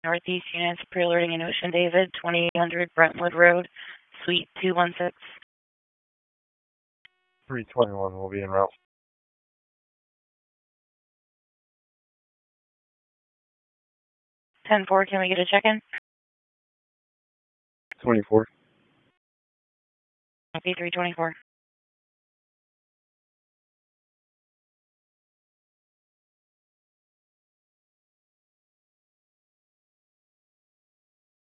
Northeast units pre-alerting in Ocean David, 2800 Brentwood Road, Suite 216. 321 will be en route. 10-4, can we get a check-in? 24. Okay, 324.